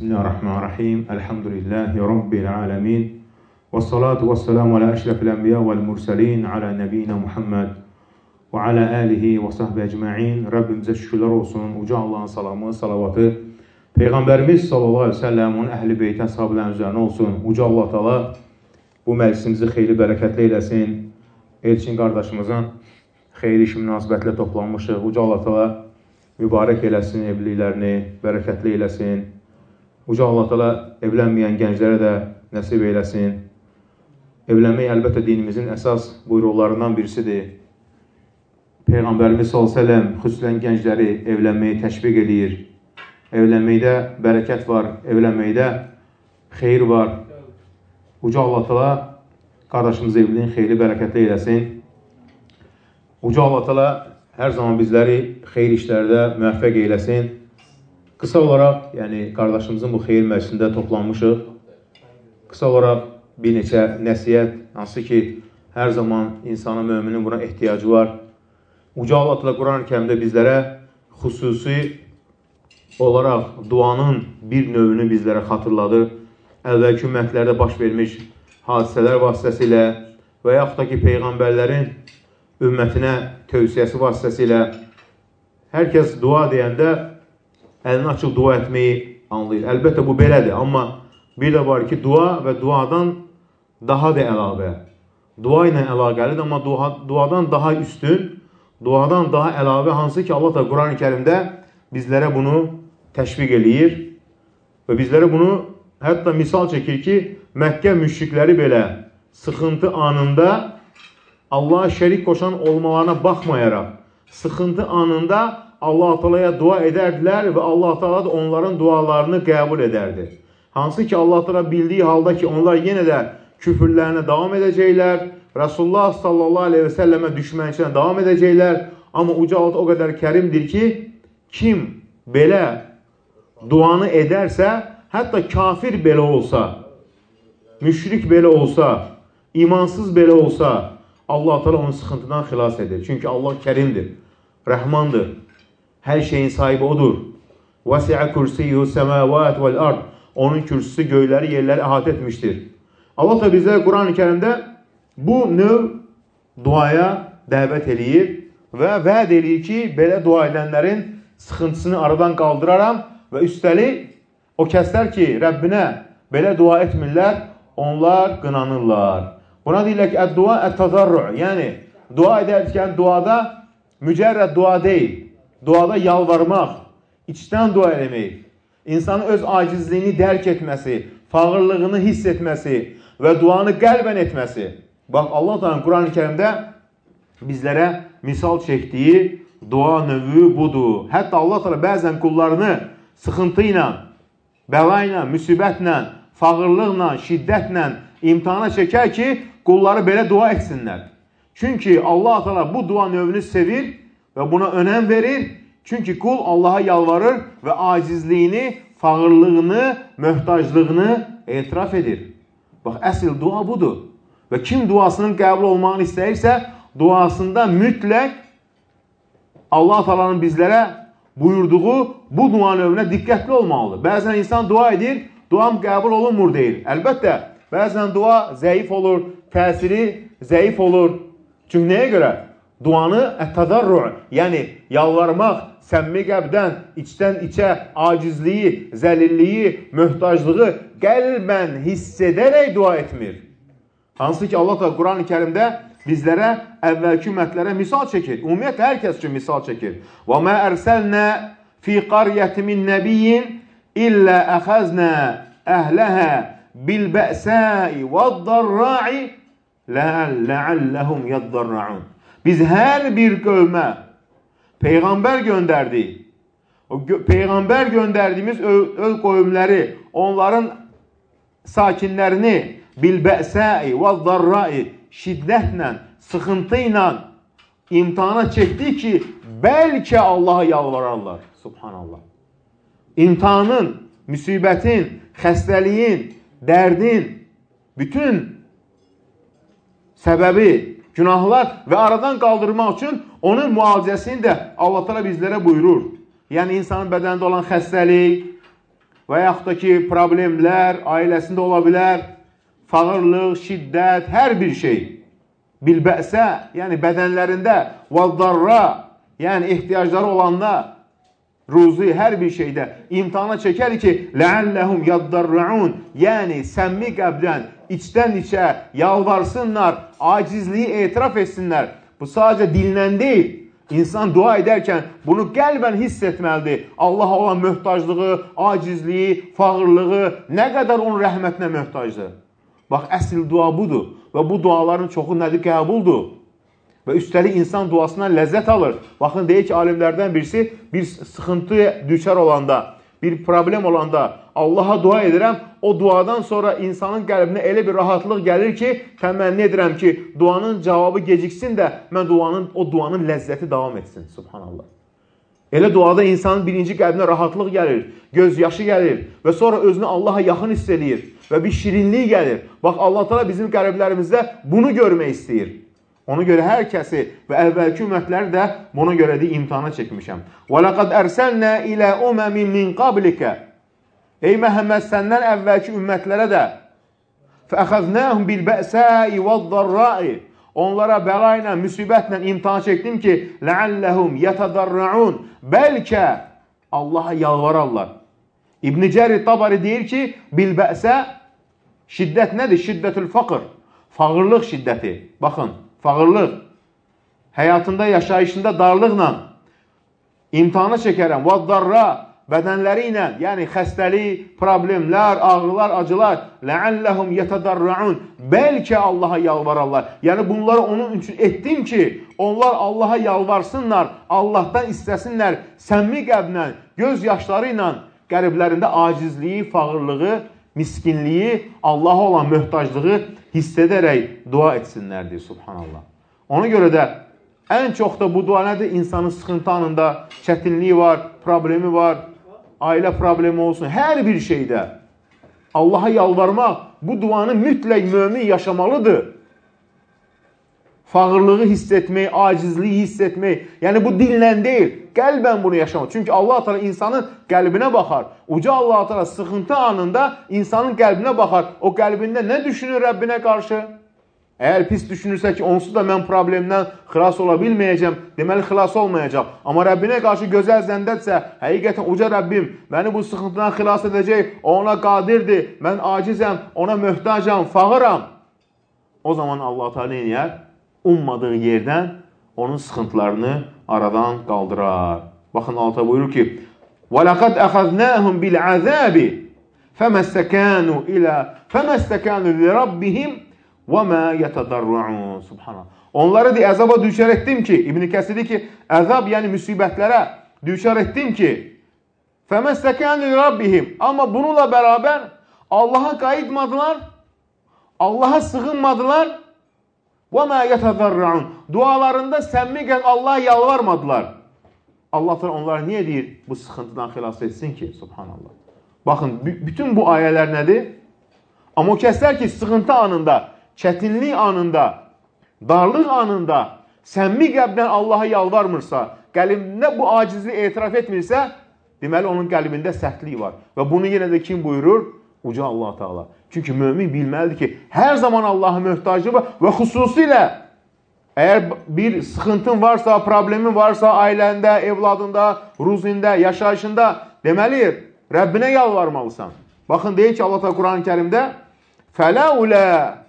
Bismillahirrahmanirrahim. Elhamdülillahi Rabbil alemin. Və salatu və selamu alə əşrəfil ənbiya vəl mürsəlin, alə nəbiyina Muhammed və alə əlihi və sahbə əcma'in. Rabbimizə şükürlər olsun. Uca Allahın salamı, salavatı Peyğəmbərimiz sallallahu aleyhi ve sellem, onun əhl-i beytən, sahabilərin üzərinə olsun. Uca Allah Teala bu məclisimizi xeyli bərəkətli eləsin. Elçin qardaşımızın xeyli işi münasibətlə toplanmışıq. Uca Allah Teala mübarək eləsin, evliliklərini bərəkətli eləsin. Uca Allah Teala evlənməyən gənclərə də nəsib eləsin. Evlənmək əlbəttə dinimizin əsas buyruqlarından birisidir. Peyğəmbərimiz sallallahu əleyhi və səlləm xüsusən gəncləri evlənməyi təşviq edir. Evlənməkdə bərəkət var, evlənməkdə xeyir var. Uca Allah Teala qardaşımız evliliyin xeyli bərəkətli eləsin. Uca Allah Teala hər zaman bizləri xeyir işlərdə müvəffəq eləsin. Qısa olaraq, yəni qardaşımızın bu xeyir məclisində toplanmışıq. Qısa olaraq bir neçə nəsiyyət, hansı ki, hər zaman insanın, möminin buna ehtiyacı var. Uca Allah Teala Quran-ı Kərimdə bizlərə xüsusi olaraq duanın bir növünü bizlərə xatırladı. Əvvəlki ümmətlərdə baş vermiş hadisələr vasitəsilə və yaxud da ki, Peyğəmbərlərin ümmətinə tövsiyəsi vasitəsilə hər kəs dua deyəndə əlini açıq dua etməyi anlayır. Əlbəttə bu belədir, amma bir də var ki, dua və duadan daha da əlavə. Dua ilə əlaqəlidir, amma duadan daha üstün, duadan daha əlavə, hansı ki, Allah da Quran-ı Kərimdə bizlərə bunu təşviq eləyir və bizlərə bunu hətta misal çəkir ki, Məkkə müşrikləri belə sıxıntı anında Allah'a şərik qoşan olmalarına baxmayaraq, sıxıntı anında Allah-u Teala'ya dua edərdilər və Allah-u Teala da onların dualarını qəbul edərdi. Hansı ki, Allah-u Teala bildiyi halda ki, onlar yenə də küfürlərinə davam edəcəklər, Resulullah sallallahu aleyhi və səlləmə düşmənçilə davam edəcəklər. Amma Uca Allah o qədər kərimdir ki, kim belə duanı edərsə, hətta kafir belə olsa, müşrik belə olsa, imansız belə olsa, Allah-u Teala onu sıxıntıdan xilas edir. Çünki Allah kərimdir, rəhmandır. Hər şeyin sahibi odur. Vəsi'ə kürsiyyu səməvat vəl-ard. Onun kürsüsü göyləri, yerləri əhatə etmişdir. Allah da bizə Quran-ı Kərimdə bu növ duaya dəvət eləyir və vəd eləyir ki, belə dua edənlərin sıxıntısını aradan qaldıraram və üstəlik o kəslər ki, Rəbbinə belə dua etmirlər, onlar qınanırlar. Buna deyirlər ki, əd-dua ət-təzarru'. Yəni, dua edərkən duada mücərrəd dua deyil. Duada yalvarmaq, içdən dua eləmək, insanın öz acizliyini dərk etməsi, fağırlığını hiss etməsi və duanı qəlbən etməsi. Bax, Allah Teala Quran-ı Kərimdə bizlərə misal çəkdiyi dua növü budur. Hətta Allah Teala bəzən qullarını sıxıntı ilə, bəla ilə, müsibətlə, fağırlıqla, şiddətlə imtihana çəkər ki, qulları belə dua etsinlər. Çünki Allah Teala bu dua növünü sevir və buna önəm verir. Çünki qul Allaha yalvarır və acizliyini, fağırlığını, möhtaclığını etiraf edir. Bax, əsl dua budur. Və kim duasının qəbul olmağını istəyirsə, duasında mütləq Allah Teala'nın bizlərə buyurduğu bu dua növünə diqqətli olmalıdır. Bəzən insan dua edir, duam qəbul olunmur deyir. Əlbəttə, bəzən dua zəif olur, təsiri zəif olur. Çünki nəyə görə? Duanı ət-tədarru', yəni yalvarmaq, səmimi qəlbdən, içdən içə acizliyi, zəlilliyi, möhtaclığı qəlbən hiss edərək dua etmir. Hansı ki, Allah da Quran-ı Kərimdə bizlərə, əvvəlki ümmətlərə misal çəkir. Ümumiyyətlə, hər kəs üçün misal çəkir. وَمَا أَرْسَلْنَا فِي قَرْيَةٍ مِنْ نَبِيٍّ إِلَّا أَخَذْنَا أَهْلَهَا بِالْبَأْسَاءِ وَالضَّرَّاعِ لَعَلَّهُمْ يَضَّرَّعُونَ. Biz hər bir qövmə Peyğəmbər göndərdik. O Peyğəmbər göndərdiyimiz öz qövmləri, onların sakinlərini bilbəsai və zarrai, şiddətlə, sıxıntı ilə imtihana çəkdik ki, bəlkə Allaha yalvararlar. Subhanallah. İmtihanın, müsibətin, xəstəliyin, dərdin, bütün səbəbi günahlar və aradan qaldırmaq üçün onun müalicəsini də Allah Teala bizlərə buyurur. Yəni insanın bədənində olan xəstəlik, və yaxud da ki, problemlər ailəsində ola bilər, fağırlıq, şiddət, hər bir şey. Bilbəsə, yəni bədənlərində, vəzdarra, yəni ehtiyacları olanda, ruzi, hər bir şeydə imtihana çəkər ki, ləəlləhum yaddarra'un, yəni səmmi qəbdən, içdən içə yalvarsınlar, acizliyi etiraf etsinlər. Bu sadəcə dillə deyil. İnsan dua edərkən bunu qəlbən hiss etməlidir. Allaha olan möhtaclığı, acizliyi, fağırlığı, nə qədər onun rəhmətinə möhtacdır. Bax, əsl dua budur və bu duaların çoxu nədir? Qəbuldur. Və üstəlik insan duasından ləzzət alır. Baxın, deyək ki, alimlərdən birisi bir sıxıntı düçar olanda, bir problem olanda Allaha dua edirəm, o duadan sonra insanın qəlbinə elə bir rahatlıq gəlir ki, təmənni edirəm ki, duanın cavabı geciksin də mən o duanın ləzzəti davam etsin. Subhanallah. Elə duada insanın birinci qəlbinə rahatlıq gəlir, göz yaşı gəlir və sonra özünü Allaha yaxın hiss edir və bir şirinlik gəlir. Bax, Allah Teala bizim qəlblərimizdə bunu görmək istəyir. Ona görə hər kəsi və əvvəlki ümmətləri də buna görə də imtihana çəkmişəm. وَلَقَدْ أَرْسَلْنَا إِلَى أُمَمٍ مِنْ قَبْلِكَ Ey Məhəmməd, səndən əvvəlki ümmətlərə də فَأَخَذْنَاهُمْ بِالْبَأْسَاءِ وَالضَّرَّاءِ Onlara bəla ilə, müsibətlə imtihan çəkdim ki, لَعَلَّهُمْ يَتَضَرَّعُونَ Bəlkə Allaha yalvararlar. İbn-i Cərir Tabari deyir ki, bilbəsə şiddət nədir? Şiddətül faqr. Fağırlıq şiddəti. Baxın, fağırlıq. Həyatında, yaşayışında darlıqla imtihana çəkərəm. Vəzdarra, bədənləri ilə, yəni xəstəlik, problemlər, ağrılar, acılar. Ləəlləhum yətədarra'un. Bəlkə Allaha yalvararlar. Yəni bunları onun üçün etdim ki, onlar Allaha yalvarsınlar, Allahdan istəsinlər, səmmi qəblə, göz yaşları ilə qəlblərində acizliyi, fağırlığı, miskinliyi, Allaha olan möhtaclığı hiss edərək dua etsinlərdir. Subhanallah. Ona görə də ən çox da bu dua nədir? İnsanın sıxıntı anında çətinliyi var, problemi var, ailə problemi olsun, hər bir şeydə Allaha yalvarmaq, bu duanı mütləq mömin yaşamalıdır. Fağırlığı hiss etmək, acizliyi hiss etmək, yəni bu dillə deyil, qəlbən bunu yaşamaq. Çünki Allah Teala insanın qəlbinə baxar. Uca Allah Teala sıxıntı anında insanın qəlbinə baxar. O qəlbində nə düşünür Rəbbinə qarşı? Əgər pis düşünürsə ki, onsuz da mən problemdən xilas ola bilməyəcəm, deməli xilas olmayacaq. Amma Rəbbinə qarşı gözəl zəndətsə, həqiqətən uca Rəbbim məni bu sıxıntıdan xilas edəcək, ona qadirdir, mən acizəm, ona möhtacam, fağıram. O zaman Allah Teala nə edir? Ummadığı yerdən onun sıxıntılarını aradan qaldırar. Baxın, Allah buyurur ki, وَلَقَدْ أَخَذْنَاهُمْ بِالْعَذَابِ فَمَا اسْتَكَانُوا لِرَبِّهِمْ وَمَا يَتَضَرَّعُونَ Subhanallah. Onları əzaba düşər etdim ki, İbn-i Kəsir deyir ki, əzab yəni müsibətlərə düşər etdim ki, فَمَا اسْتَكَانُوا لِرَبِّهِمْ Amma bununla bərabər Allaha qayıtmadılar, Allaha sığınmadılar, وَمَا يَتَضَرَّعُونَ Dualarında səmmigən Allaha yalvarmadılar. Allah onları niyə deyir? Bu sıxıntıdan xilas etsin ki, subhanallah. Baxın, bütün bu ayələr nədir? Amma o kəslər ki, sıxıntı anında, çətinlik anında, darlıq anında, səmmi qəlbdən Allaha yalvarmırsa, qəlbində bu acizliyi etiraf etmirsə, deməli onun qəlbində sərtlik var. Və bunu yenə də kim buyurur? Uca Allah Teala. Çünki mömin bilməlidir ki, hər zaman Allaha möhtacı var və xüsusilə əgər bir sıxıntın varsa, problemin varsa, ailəndə, evladında, ruzində, yaşayışında, deməli, Rəbbinə yalvarmalısan. Baxın, deyir ki, Allah Teala Quran-ı Kərimdə fələulə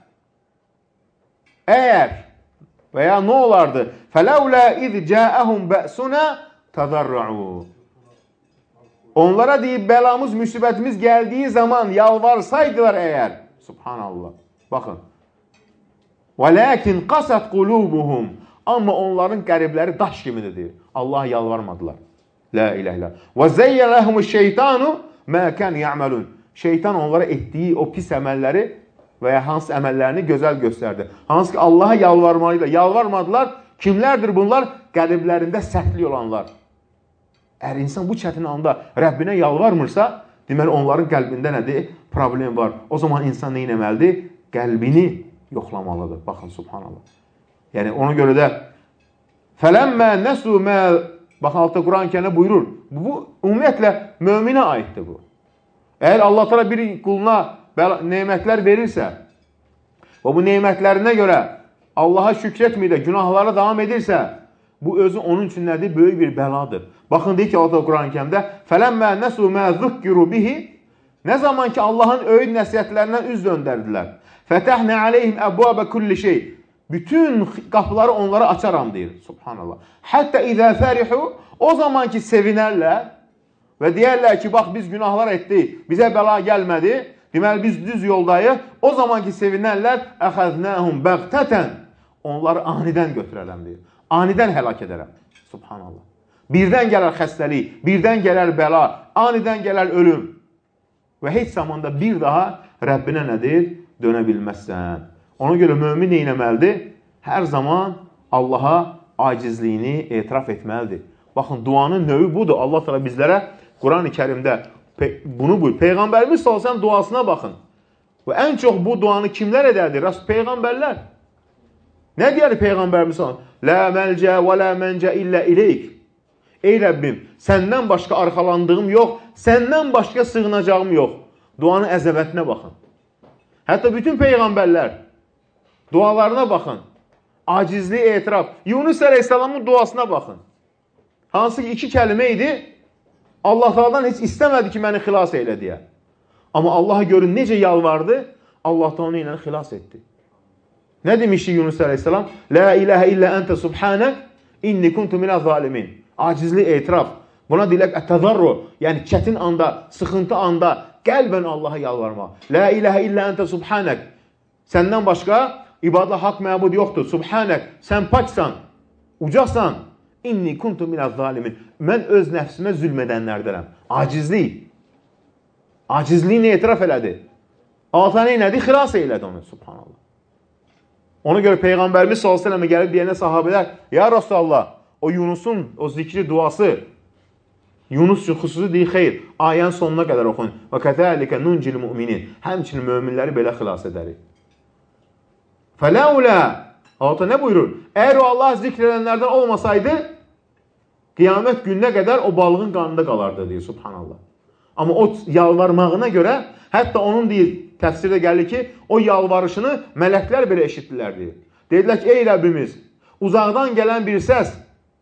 əgər və ya nə olardı? Fələulə iz cəəhum bə'sunə təzərra'u Onlara deyib, bəlamız, müsibətimiz gəldiyi zaman yalvarsaydılar əgər. Subhanallah. Baxın. وَلَكِنْ قَسَتْ قُلُوبُهُمْ Amma onların qəlbləri daş kimidir deyir. Allaha yalvarmadılar. La ilahe illallah. وَزَيَّ لَهُمُ الشَّيْطَانُ مَا كَانْ يَعْمَلُونَ Şeytan onlara etdiyi o pis əməlləri və ya hansı əməllərini gözəl göstərdi. Hansı ki, Allaha yalvarmadılar. Kimlərdir bunlar? Qəlblərində sərtlik olanlar. Əgər insan bu çətin anda Rəbbinə yalvarmırsa, deməli onların qəlbində nədir? Problem var. O zaman insan nə etməlidir? Qəlbini yoxlamalıdır. Baxın, subhanallah. Yəni, ona görə də fələmmə nəsu mə Baxın, altta Quran-ı Kərimdə buyurur. Bu, ümumiyyətlə, möminə aiddir bu. Əgər Allah təala bir quluna nemətlər verirsə və bu nemətlərinə görə Allaha şükür etmir də günahlara davam edirsə, bu özü onun üçün nədir? Böyük bir bəladır. Baxın, deyir ki, Allah Quran-ı Kərimdə فَلَمَّا نَسُوا مَا ذُكِّرُوا بِهِ Nə zaman ki, Allahın öyüd nəsiyyətlərindən üz döndərdilər. فَتَحْنَا عَلَيْهِمْ أَبْوَابَ كُلِّ şey Bütün qapıları onlara açaram, deyir. Subhanallah. Hətta اِذَا فَرِحُوا O zaman ki, sevinərlər və deyərlər ki, bax, biz günahlar etdik, bizə bəla gəlmədi, deməli, biz düz yoldayıq. O zaman ki, sevinərlər, əxəznəhum bəğtətən Onları anidən götürərəm, deyir. Anidən həlak edərəm. Subhanallah. Birdən gələr xəstəlik, birdən gələr bəla, anidən gələr ölüm. Və heç zamanda bir daha Rəbbinə nədir? Dönə bilməzsən. Ona görə mömin neynəməlidir? Hər zaman Allaha acizliyini etiraf etməlidir. Baxın, duanın növü budur. Allah təala bizlərə Quran-ı Kərimdə bunu buyur. Peyğəmbərimiz sallallahu duasına baxın. Və ən çox bu duanı kimlər edərdi? Peyğəmbərlər. Nə deyər Peyğəmbərimiz sallallahu La məlcə və la məncə illə iləyik. Ey Rəbbim, səndən başqa arxalandığım yox, səndən başqa sığınacağım yox. Duanın əzəmətinə baxın. Hətta bütün Peyğəmbərlər dualarına baxın. Acizli etiraf. Yunus Əleyhisselamın duasına baxın. Hansı ki 2 kəlmə idi, Allah Taala'dan heç istəmədi ki, məni xilas eylə deyə. Amma Allah'a görün necə yalvardı, Allah da onu ilə xilas etdi. Nə demişdi Yunus Əleyhisselam? La ilahə illə əntə subhanək, inni kuntu minəz zalimin. Acizli etiraf. Buna deyilək ət-təzarru, yəni çətin anda, sıxıntı anda qəlbən Allaha yalvarmaq. La ilahə illə əntə subhanək. Səndən başqa ibadətlə haqq məbud yoxdur. Subhanək, sən paksan, ucasan. İnni kuntu minəz zalimin. Mən öz nəfsimə zülm edənlərdənəm. Acizlik. Acizliyini etiraf elədi. Allah nədir? Xilas eylədi onu. Subhanallah. Ona görə Peyğəmbərimiz sallallahu əleyhi və səlləm gəlib deyənə sahabələr, ya Rasulullah, o Yunusun o zikri duası, Yunus üçün xüsusi deyil, xeyr, ayənin sonuna qədər oxuyun. Və kətəlikə nuncil müminin. Həmçinin möminləri belə xilas edərik. Fələulə, Allah nə buyurur? Əgər o Allah zikr edənlərdən olmasaydı, qiyamət gününə qədər o balığın qarnında qalardı, deyir, subhanallah. Amma o yalvarmağına görə, hətta onun deyir, təfsirdə gəlir ki, o yalvarışını mələklər belə eşitdilər, deyir. Dedilər ki, ey Rəbbimiz, uzaqdan gələn bir səs,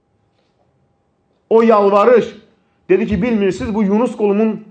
o yalvarış, dedi ki, bilmirsiniz, bu Yunus qulumun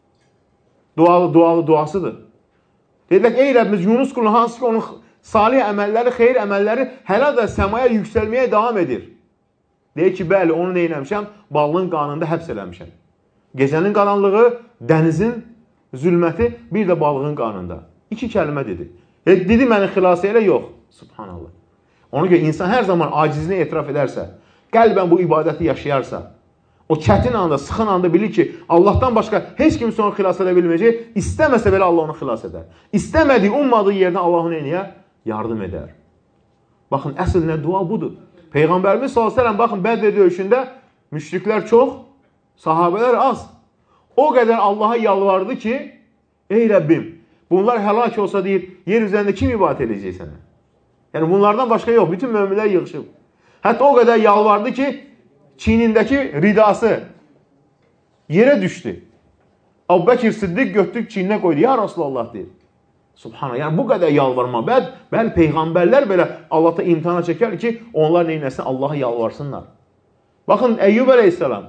duasıdır. Dedilər ki, ey Rəbbimiz, Yunus qulu hansı ki, onun salih əməlləri, xeyir əməlləri hələ də səmaya yüksəlməyə davam edir. Deyir ki, bəli, onu neynəmişəm? Balığın qarnında həbs eləmişəm. Gecənin qaranlığı, dənizin zülməti, bir də balığın qarnında. 2 kəlmə dedi. Dedi, məni xilas elə, yox. Subhanallah. Ona görə insan hər zaman acizini etiraf edərsə, qəlbən bu ibadəti yaşayarsa, o çətin anda, sıxın anda bilir ki, Allahdan başqa heç kimsə onu xilas edə bilməyəcək, istəməsə belə Allah onu xilas edər. İstəmədiyi, ummadığı yerdən Allah onu eləyə, yardım edər. Baxın, əsl nə dua budur. Peyğəmbərimiz sallallahu əleyhi və səlləm, baxın, Bədr döyüşündə müşriklər çox, sahabələr az. O qədər Allaha yalvardı ki, ey Rəbbim, bunlar həlak olsa deyir, yer üzərində kim ibadət edəcək sənə? Yəni bunlardan başqa yox, bütün möminlər yığışıb. Hətta o qədər yalvardı ki, çiynindəki ridası yerə düşdü. Əbu Bəkir Siddiq götdük çiyninə qoydu. Ya Rasulullah deyir. Subhanallah. Yəni bu qədər yalvarma. Bəli, peyğəmbərlər belə Allahda imtihana çəkər ki, onlar neynəsin? Allaha yalvarsınlar. Baxın, Əyyub əleyhissalam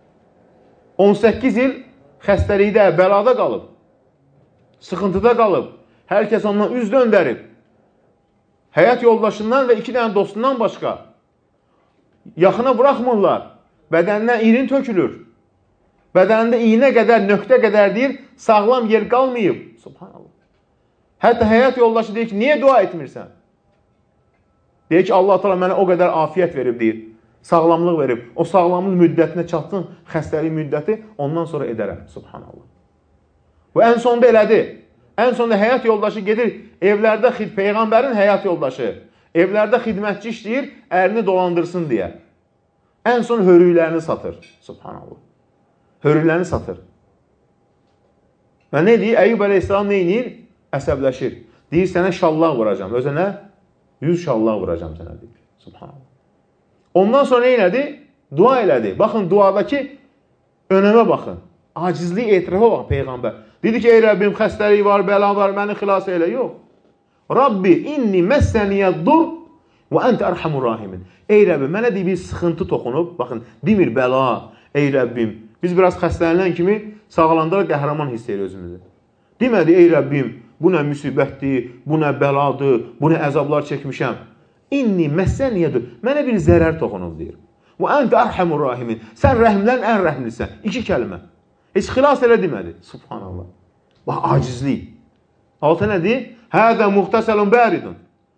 18 il xəstəlikdə, bəlada qalıb. Sıxıntıda qalıb. Hər kəs ondan üz döndərib. Həyat yoldaşından və 2 dənə dostundan başqa yaxına buraxmırlar. Bədənindən irin tökülür. Bədənində iynə qədər, nöqtə qədər deyir, sağlam yer qalmayıb. Subhanallah. Hətta həyat yoldaşı deyir ki, niyə dua etmirsən? Deyir ki, Allah Teala mənə o qədər afiyyət verib, deyir. Sağlamlıq verib. O sağlamlıq müddətinə çatdın, xəstəlik müddəti, ondan sonra edərəm. Subhanallah. Və ən sonda elədi. Ən sonda həyat yoldaşı gedir, evlərdə Peyğəmbərin həyat yoldaşı, evlərdə xidmətçi işləyir, ərini dolandırsın deyə. Ən son hörüklərini satır. Subhanallah. Hörüklərini satır. Və nə deyir? Əyyub əleyhissalam nə edir? Əsəbləşir. Deyir, sənə şallaq vuracam. Özənə 100 şallaq vuracam sənə deyir. Subhanallah. Ondan sonra nə elədi? Dua elədi. Baxın, duadakı önəmə baxın. Acizlik etirafa bax Peyğəmbər. Dedi ki, ey Rəbbim, xəstəlik var, bəla var, məni xilas elə. Yox. Rabbi, inni məssəniyyəddur və əntə ərhamur rahimin. Ey Rəbbim, mənə deyib bir sıxıntı toxunub. Baxın, demir bəla, ey Rəbbim. Biz biraz xəstələnən kimi sağlandıraq qəhrəman hiss edir özümüzü. Demədi, ey Rəbbim, bu nə müsibətdir, bu nə bəladır, bu nə əzablar çəkmişəm. İnni məssəniyyədur. Mənə bir zərər toxunub, deyir. Və əntə ərhamur rahimin. Sən rəhmlərin ən rəhmlisən. 2 kəlmə. Heç xilas elə demədi. Subhanallah. Bax, acizlik. Altı nədir? Hədə muxtəsəlun bəridun.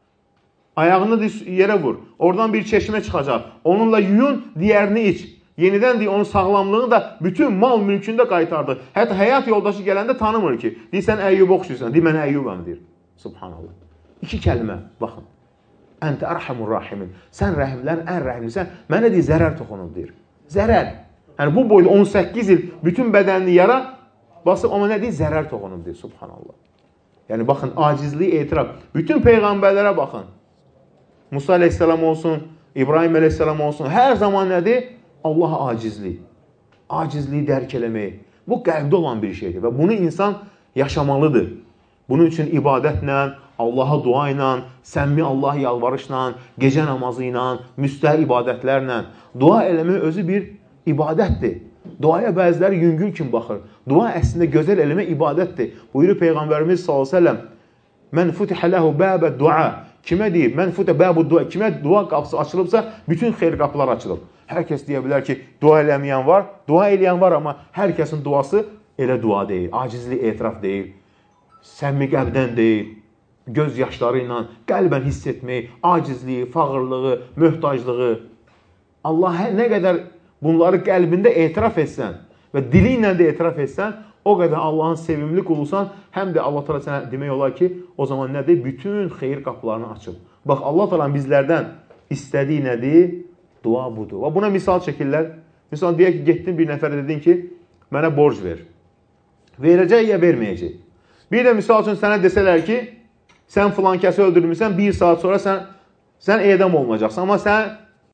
Ayağını yerə vur. Oradan bir çeşmə çıxacaq. Onunla yuyun, digərini iç. Yenidən deyir, onun sağlamlığını da bütün mal mülkündə qaytardı. Hətta həyat yoldaşı gələndə tanımır ki. Deyir, sən Əyyub oxşuyursan. Deyir, mən Əyyubam, deyir. Subhanallah. 2 kəlmə, baxın. Əntə ərhamur rahimin. Sən rəhimlərin ən rəhimlisən. Mənə deyir, zərər toxunub, deyir. Zərər. Yəni, bu boyda 18 il bütün bədənini yara basıb, amma nə deyir? Zərər toxunub, deyir. Subhanallah. Yəni, baxın, acizliyi etiraf. Bütün peyğəmbərlərə baxın. Musa aleyhisselam olsun, İbrahim aleyhisselam olsun. Hər zaman nədir? Allaha acizlik. Acizliyi dərk eləmək. Bu qəlbdə olan bir şeydir və bunu insan yaşamalıdır. Bunun üçün ibadətlə, Allaha dua ilə, səmimi Allah yalvarışla, gecə namazı ilə, müstəhil ibadətlərlə. Dua eləmək özü bir ibadətdir. Duaya bəziləri yüngül kimi baxır. Dua əslində gözəl eləmək ibadətdir. Buyurur Peyğəmbərimiz s.ə.v. Mən futihə ləhu bəbə dua. Kimə deyir? Mən futihə bəbu dua. Kimə dua qapısı açılıbsa, bütün xeyr qapılar açılıb. Hər kəs deyə bilər ki, dua eləməyən var, dua eləyən var, amma hər kəsin duası elə dua deyil. Acizlik etiraf deyil. Səmimi qəlbdən deyil. Göz yaşları ilə qəlbən hiss etmək, acizliyi, fağırlığı, möhtaclığı. Allah nə qədər bunları qəlbində etiraf etsən və dili ilə də etiraf etsən, o qədər Allahın sevimli qulusan, həm də Allah təala sənə demək olar ki, o zaman nədir? Bütün xeyir qapılarını açıb. Bax, Allah təala bizlərdən istədiyi nədir? Dua budur. Və buna misal çəkirlər. Misal deyək ki, getdin bir nəfərə dedin ki, mənə borc ver. Verəcək ya verməyəcək. Bir də misal üçün sənə desələr ki, sən filan kəsi öldürmüşsən, 1 saat sonra sən edam olunacaqsan. Amma sən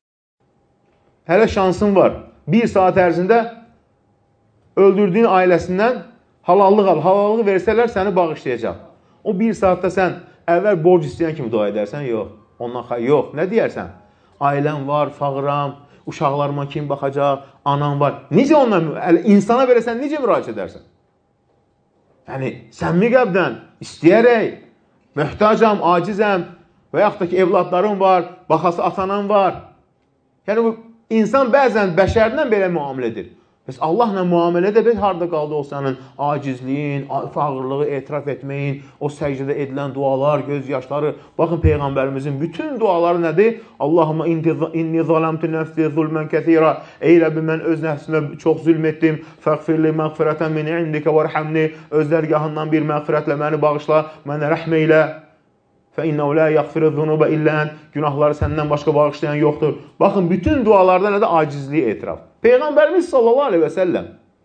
hələ şansın var. 1 saat ərzində öldürdüyün ailəsindən halallıq al. Halallıq versələr səni bağışlayacaq. O 1 saatda sən əvvəl borc istəyən kimi dua edərsən? Yox. Ondan yox. Nə deyərsən? Ailəm var, fağıram, uşaqlarıma kim baxacaq, anam var. Necə ondan, insana verəsən, necə müraciət edərsən? Yəni, səmimi qəlbdən, istəyərək, möhtacam, acizəm və yaxud da ki, evladlarım var, baxası atanam var. Yəni, bu insan bəzən bəşərdən belə müamilə edir. Bəs Allahla müamilə də harada qaldı o sənin acizliyin, fağırlığı etiraf etməyin, o səcdə edilən dualar, göz yaşları. Baxın, Peyğəmbərimizin bütün duaları nədir? Allahumma inni zalamtu nəfsi zulmən kəthira. Ey Rəbbim, mən öz nəfsimə çox zülm etdim. Fəğfirli məğfirətən min indikə vərhəmni. Öz dərgahından bir məğfirətlə məni bağışla, mənə rəhm eylə. فَإِنَّهُ لَا يَغْفِرُ الذُّنُوبَ إِلَّا أَنْتَ. Günahları səndən başqa bağışlayan yoxdur. Baxın, bütün dualarda nədir? Acizliyi etiraf. Peyğəmbərimiz sallallahu aleyhi və səlləm.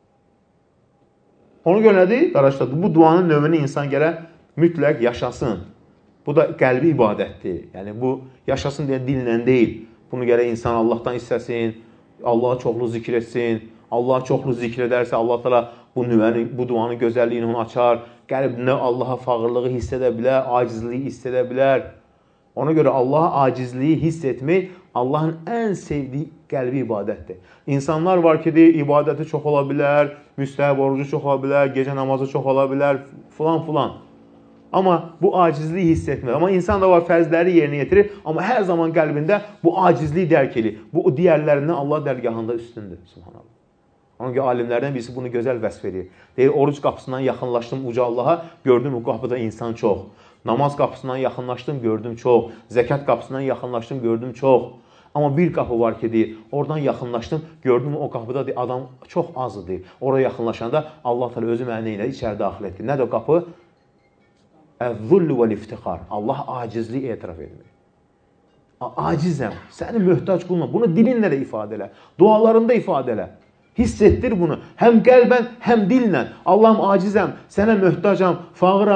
Onu görə nədir? Qardaşlar, bu duanın növünü insan gərək mütləq yaşasın. Bu da qəlbi ibadətdir. Yəni, bu yaşasın deyə dillə deyil. Bunu gərək insan Allahdan istəsin, Allah'a çoxlu zikr etsin. Allah'a çoxlu zikr edərsə, Allah təala bu duanın gözəlliyini onu açar. Qəlbində Allaha fağırlığı hiss edə bilər, acizliyi hiss edə bilər. Ona görə Allaha acizliyi hiss etmək Allahın ən sevdiyi qəlbi ibadətdir. İnsanlar var ki, ibadəti çox ola bilər, müstəhəb orucu çox ola bilər, gecə namazı çox ola bilər, filan. Amma bu acizliyi hiss etmək. Amma insan da var, fərzləri yerinə yetirir, amma hər zaman qəlbində bu acizliyi dərk edir. Bu digərlərindən Allah dərgahında üstündür. Subhanallah. Ona görə alimlərdən birisi bunu gözəl vəsf edir. Deyir, oruc qapısından yaxınlaşdım uca Allaha, gördüm o qapıda insan çox. Namaz qapısından yaxınlaşdım, gördüm çox. Zəkat qapısından yaxınlaşdım, gördüm çox. Amma bir qapı var ki, deyir, oradan yaxınlaşdım, gördüm o qapıda deyir, adam çox azdır, deyir. Oraya yaxınlaşanda Allah təala özü məni ilə içəri daxil etdi. Nədir o qapı? Əz-zullu vəl-iftixar. Allah acizliyi etiraf etmək. Acizəm, səni möhtac qılma. Bunu dilinlə də ifadə elə, dualarında ifadə elə. Hiss etdir bunu. Həm qəlbən, həm dillə. Allahım, acizəm, sənə möhtacam, fağıram.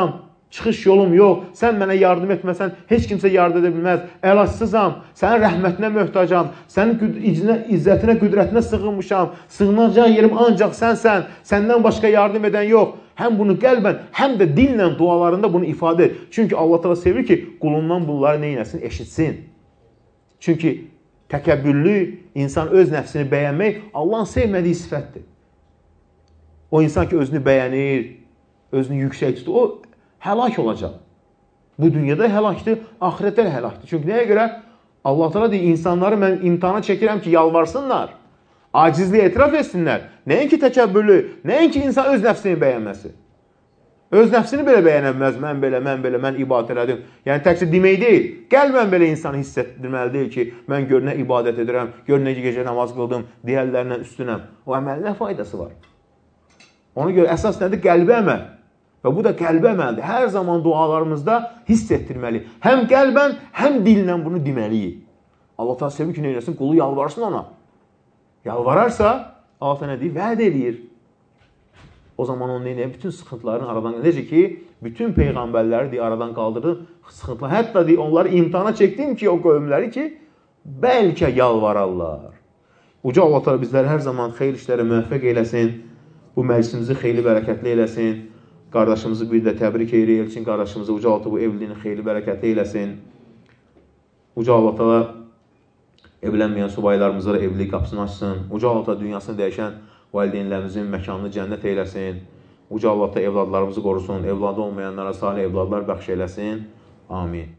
Çıxış yolum yox, sən mənə yardım etməsən, heç kimsə yardım edə bilməz, əlacsızam, sənin rəhmətinə möhtacam, sənin izzətinə, qüdrətinə sığınmışam, sığınacaq yerim ancaq sənsən, səndən başqa yardım edən yox. Həm bunu qəlbən, həm də dillə dualarında bunu ifadə et. Çünki Allah təala sevir ki, qulundan bunları neynəsin, eşitsin. Çünki təkəbbürlü, insan öz nəfsini bəyənmək Allahın sevmədiyi sifətdir. O insan ki, özünü bəyənir, özünü yüksək tutur, o həlak olacaq. Bu dünyada həlakdır, ahirətdə də həlakdır. Çünki nəyə görə? Allah təala deyir, insanları mən imtihana çəkirəm ki, yalvarsınlar, acizliyi etiraf etsinlər. Nəinki təkəbbürlü, nəinki insan öz nəfsini bəyənməsi. Öz nəfsini belə bəyənəməz, mən ibadət elədim. Yəni, təkcə demək deyil, qəlbən belə insanı hiss etdirməli deyil ki, mən gör nə ibadət edirəm, gör necə gecə namaz qıldım, digərlərindən üstünəm. O əməl nə faydası var? Ona görə əsas nədir? Qəlbi əməl. Və bu da qəlbi əməldir. Hər zaman dualarımızda hiss etdirməli. Həm qəlbən, həm dillə bunu deməliyik. Allah təala sevir ki, neyləsin? Qulu yalvarsın ona. Yalvararsa, Allah təala nə deyir? Vəd edir. O zaman onun neynəyir? Bütün sıxıntılarını aradan qaldır. Necə ki, bütün peyğəmbərləri deyir, aradan qaldırdı sıxıntılar. Hətta deyir, onları imtihana çəkdim ki, o qövmləri ki, bəlkə yalvararlar. Uca Allah təala bizləri hər zaman xeyir işlərə müvəffəq eləsin. Bu məclisimizi xeyli bərəkətli eləsin. Qardaşımızı bir də təbrik edirik. Elçin qardaşımızı Uca Allah bu evliliğini xeyli bərəkətli eləsin. Uca Allah təala evlənməyən subaylarımıza da evlilik qapısını açsın. Uca Allah təala dünyasını dəyişən valideynlərimizin məkanını cənnət eləsin. Uca Allah təala evladlarımızı qorusun. Evladı olmayanlara salih evladlar bəxş eləsin. Amin.